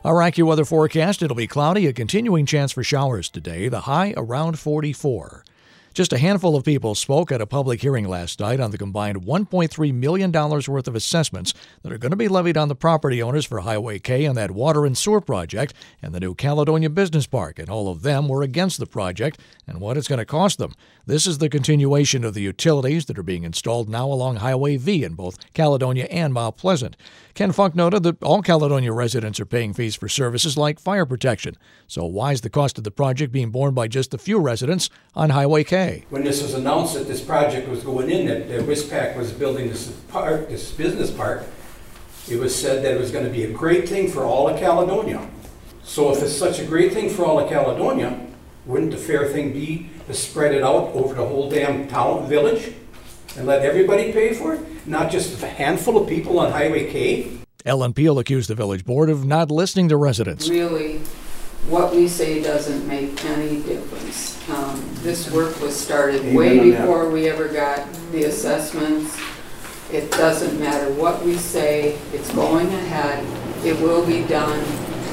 Our AccuWeather forecast, it'll be cloudy, a continuing chance for showers today, the high around 44. Just a handful of people spoke at a public hearing last night on the combined $1.3 million worth of assessments that are going to be levied on the property owners for Highway K and that water and sewer project and the new Caledonia Business Park, and all of them were against the project and what it's going to cost them. This is the continuation of the utilities that are being installed now along Highway V in both Caledonia and Mount Pleasant. Ken Funk noted that all Caledonia residents are paying fees for services like fire protection. So why is the cost of the project being borne by just a few residents on Highway K? When this was announced that this project was going in, that WISPAC was building this business park, it was said that it was going to be a great thing for all of Caledonia. So if it's such a great thing for all of Caledonia, wouldn't the fair thing be to spread it out over the whole damn town, village, and let everybody pay for it? Not just a handful of people on Highway K? Ellen Peel accused the village board of not listening to residents. Really, what we say doesn't make any difference. This work was started way before we ever got the assessments. It doesn't matter what we say. It's going ahead. It will be done.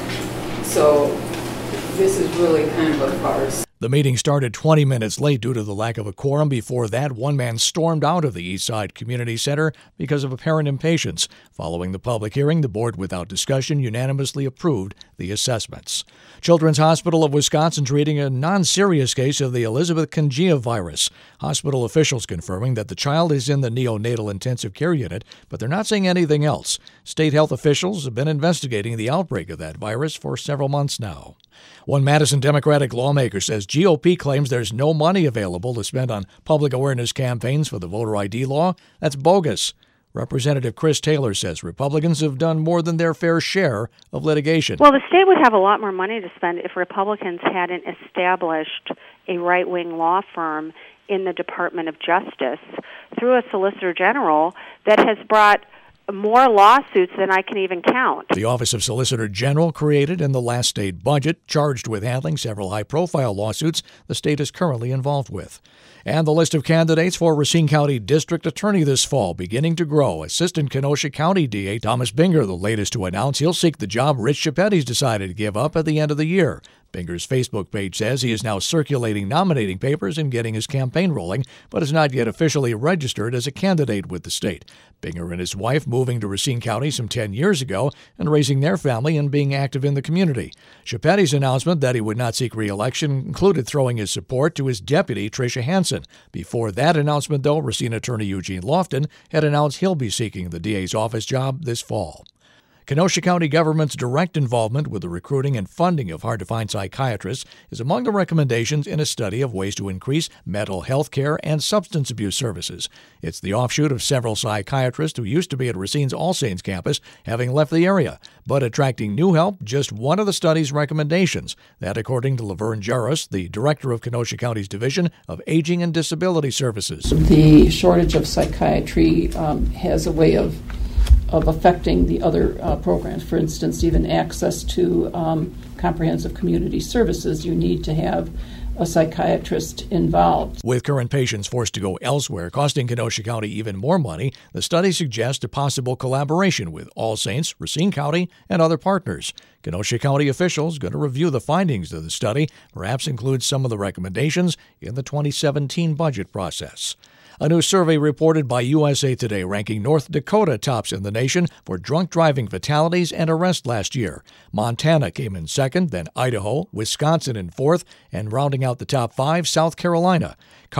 So this is really kind of a farce. The meeting started 20 minutes late due to the lack of a quorum. Before that, one man stormed out of the Eastside Community Center because of apparent impatience. Following the public hearing, the board, without discussion, unanimously approved the assessments. Children's Hospital of Wisconsin treating a non-serious case of the Elizabeth Congia virus. Hospital officials confirming that the child is in the neonatal intensive care unit, but they're not saying anything else. State health officials have been investigating the outbreak of that virus for several months now. One Madison Democratic lawmaker says GOP claims there's no money available to spend on public awareness campaigns for the voter ID law. That's bogus. Representative Chris Taylor says Republicans have done more than their fair share of litigation. Well, the state would have a lot more money to spend if Republicans hadn't established a right-wing law firm in the Department of Justice through a Solicitor General that has brought more lawsuits than I can even count. The Office of Solicitor General, created in the last state budget, charged with handling several high-profile lawsuits the state is currently involved with. And the list of candidates for Racine County District Attorney this fall beginning to grow. Assistant Kenosha County DA Thomas Binger, the latest to announce he'll seek the job Rich Schepetys decided to give up at the end of the year. Binger's Facebook page says he is now circulating nominating papers and getting his campaign rolling, but is not yet officially registered as a candidate with the state. Binger and his wife moving to Racine County some 10 years ago and raising their family and being active in the community. Schepetys' announcement that he would not seek re-election included throwing his support to his deputy, Tricia Hansen. Before that announcement, though, Racine attorney Eugene Lofton had announced he'll be seeking the DA's office job this fall. Kenosha County government's direct involvement with the recruiting and funding of hard-to-find psychiatrists is among the recommendations in a study of ways to increase mental health care and substance abuse services. It's the offshoot of several psychiatrists who used to be at Racine's All Saints campus having left the area, but attracting new help, just one of the study's recommendations. That, according to Laverne Jarrus, the director of Kenosha County's Division of Aging and Disability Services. The shortage of psychiatry has a way of affecting the other programs. For instance, even access to comprehensive community services, you need to have a psychiatrist involved. With current patients forced to go elsewhere, costing Kenosha County even more money, the study suggests a possible collaboration with All Saints, Racine County, and other partners. Kenosha County officials going to review the findings of the study, perhaps include some of the recommendations in the 2017 budget process. A new survey reported by USA Today ranking North Dakota tops in the nation for drunk driving fatalities and arrests last year. Montana came in second, then Idaho, Wisconsin in fourth, and rounding out the top five, South Carolina.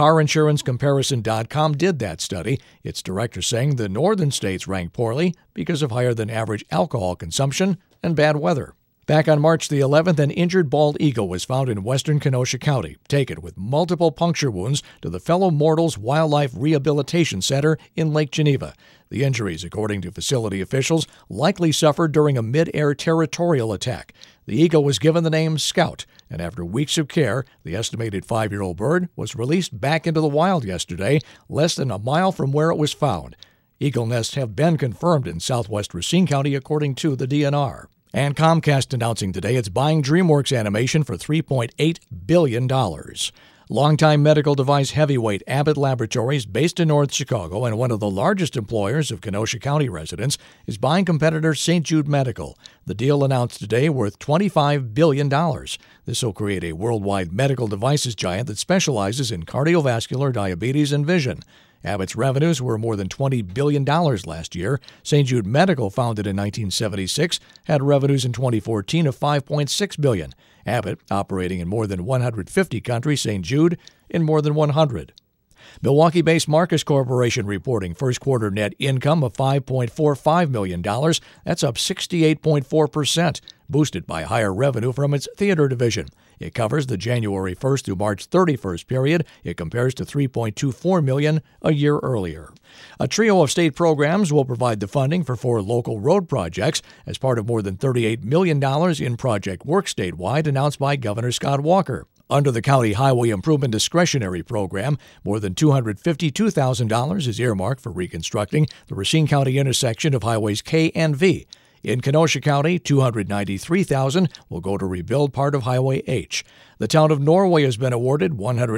CarInsuranceComparison.com did that study, its director saying the northern states ranked poorly because of higher than average alcohol consumption and bad weather. Back on March the 11th, an injured bald eagle was found in western Kenosha County, taken with multiple puncture wounds to the Fellow Mortals Wildlife Rehabilitation Center in Lake Geneva. The injuries, according to facility officials, likely suffered during a mid-air territorial attack. The eagle was given the name Scout, and after weeks of care, the estimated 5-year-old bird was released back into the wild yesterday, less than a mile from where it was found. Eagle nests have been confirmed in southwest Racine County, according to the DNR. And Comcast announcing today it's buying DreamWorks Animation for $3.8 billion. Longtime medical device heavyweight Abbott Laboratories, based in North Chicago and one of the largest employers of Kenosha County residents, is buying competitor St. Jude Medical. The deal announced today worth $25 billion. This will create a worldwide medical devices giant that specializes in cardiovascular, diabetes, and vision. Abbott's revenues were more than $20 billion last year. St. Jude Medical, founded in 1976, had revenues in 2014 of $5.6 billion. Abbott, operating in more than 150 countries, St. Jude in more than 100. Milwaukee-based Marcus Corporation reporting first quarter net income of $5.45 million. That's up 68.4%, boosted by higher revenue from its theater division. It covers the January 1st through March 31st period. It compares to $3.24 million a year earlier. A trio of state programs will provide the funding for 4 local road projects as part of more than $38 million in project work statewide announced by Governor Scott Walker. Under the County Highway Improvement Discretionary Program, more than $252,000 is earmarked for reconstructing the Racine County intersection of Highways K and V. In Kenosha County, $293,000 will go to rebuild part of Highway H. The town of Norway has been awarded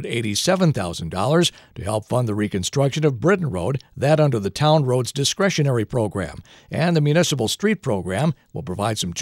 $187,000 to help fund the reconstruction of Britton Road, that under the Town Roads Discretionary Program. And the Municipal Street Program will provide some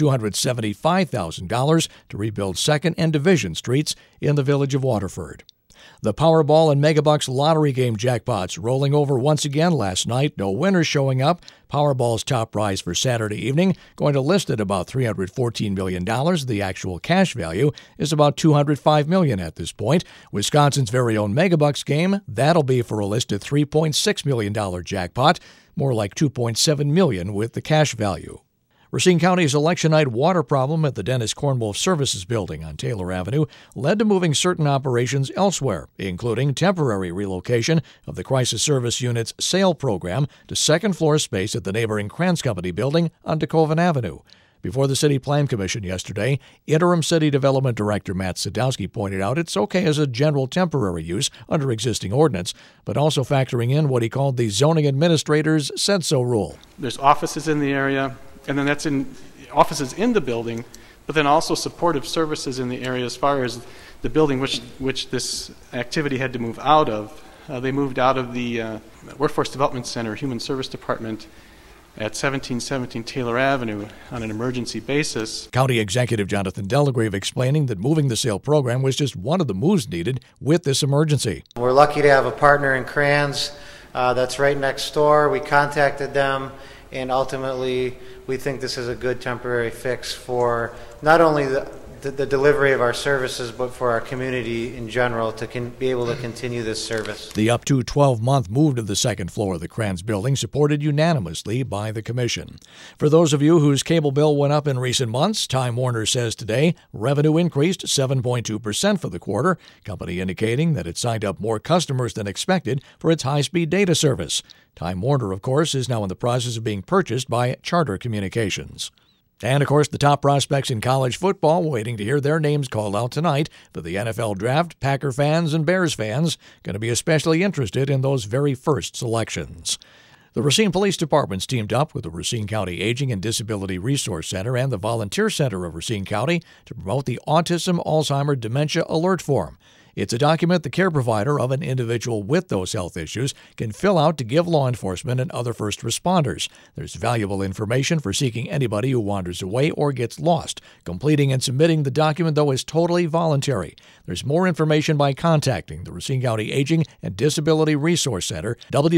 $275,000 to rebuild 2nd and Division streets in the village of Waterford. The Powerball and Megabucks lottery game jackpots rolling over once again last night. No winners showing up. Powerball's top prize for Saturday evening going to list at about $314 million. The actual cash value is about $205 million at this point. Wisconsin's very own Megabucks game, that'll be for a listed $3.6 million jackpot, more like $2.7 million with the cash value. Racine County's election night water problem at the Dennis Cornwolf Services Building on Taylor Avenue led to moving certain operations elsewhere, including temporary relocation of the Crisis Service Unit's sale program to second-floor space at the neighboring Krantz Company building on DeKoven Avenue. Before the City Plan Commission yesterday, Interim City Development Director Matt Sadowski pointed out it's okay as a general temporary use under existing ordinance, but also factoring in what he called the zoning administrator's said-so rule. There's offices in the area, and then that's in offices in the building, but then also supportive services in the area as far as the building which this activity had to move out of. They moved out of the Workforce Development Center, Human Service Department, at 1717 Taylor Avenue on an emergency basis. County Executive Jonathan Delagrave explaining that moving the sale program was just one of the moves needed with this emergency. We're lucky to have a partner in Krantz that's right next door. We contacted them, and ultimately we think this is a good temporary fix for not only the delivery of our services, but for our community in general to be able to continue this service. The up to 12-month move to the second floor of the Krantz building supported unanimously by the Commission. For those of you whose cable bill went up in recent months, Time Warner says today revenue increased 7.2% for the quarter, company indicating that it signed up more customers than expected for its high-speed data service. Time Warner, of course, is now in the process of being purchased by Charter Communications. And, of course, the top prospects in college football waiting to hear their names called out tonight for the NFL Draft. Packer fans and Bears fans going to be especially interested in those very first selections. The Racine Police Department's teamed up with the Racine County Aging and Disability Resource Center and the Volunteer Center of Racine County to promote the Autism Alzheimer Dementia Alert Form. It's a document the care provider of an individual with those health issues can fill out to give law enforcement and other first responders. There's valuable information for seeking anybody who wanders away or gets lost. Completing and submitting the document, though, is totally voluntary. There's more information by contacting the Racine County Aging and Disability Resource Center,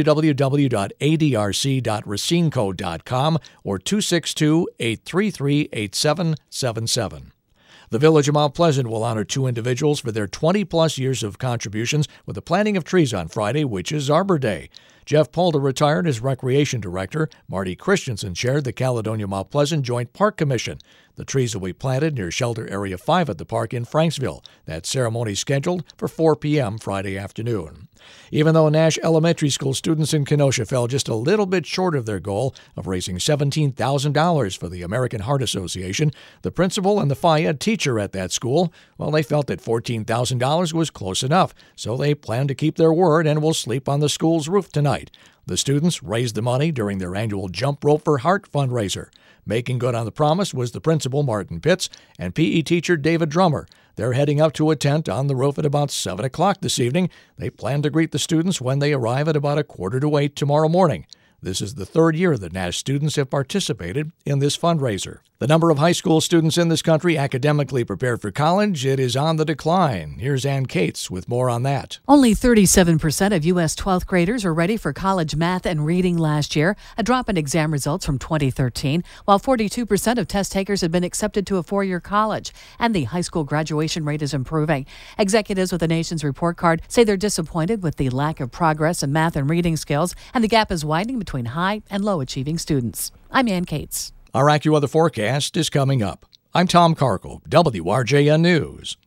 www.adrc.racineco.com, or 262-833-8777. The Village of Mount Pleasant will honor 2 individuals for their 20-plus years of contributions with the planting of trees on Friday, which is Arbor Day. Jeff Polder retired as Recreation Director. Marty Christensen chaired the Caledonia Mount Pleasant Joint Park Commission. The trees will be planted near Shelter Area 5 at the park in Franksville. That ceremony is scheduled for 4 p.m. Friday afternoon. Even though Nash Elementary School students in Kenosha fell just a little bit short of their goal of raising $17,000 for the American Heart Association, the principal and the FIA teacher at that school, well, they felt that $14,000 was close enough, so they plan to keep their word and will sleep on the school's roof tonight. The students raised the money during their annual Jump Rope for Heart fundraiser. Making good on the promise was the principal, Martin Pitts, and PE teacher David Drummer. They're heading up to a tent on the roof at about 7 o'clock this evening. They plan to greet the students when they arrive at about 7:45 tomorrow morning. This is the third year that Nash students have participated in this fundraiser. The number of high school students in this country academically prepared for college, it is on the decline. Here's Ann Cates with more on that. Only 37% of U.S. 12th graders are ready for college math and reading last year, a drop in exam results from 2013, while 42% of test takers had been accepted to a four-year college, and the high school graduation rate is improving. Executives with the nation's report card say they're disappointed with the lack of progress in math and reading skills, and the gap is widening between high and low achieving students. I'm Ann Cates. Our AccuWeather forecast is coming up. I'm Tom Carkle, WRJN News.